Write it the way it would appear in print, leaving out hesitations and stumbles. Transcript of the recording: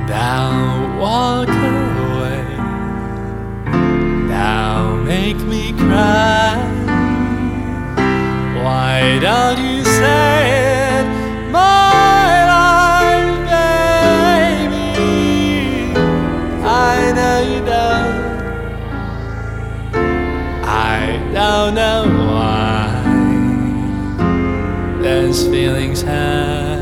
Thou walk away, thou make me cry. Why don't you say it, my life, baby? I know you don't. I don't know why those feelings hurt.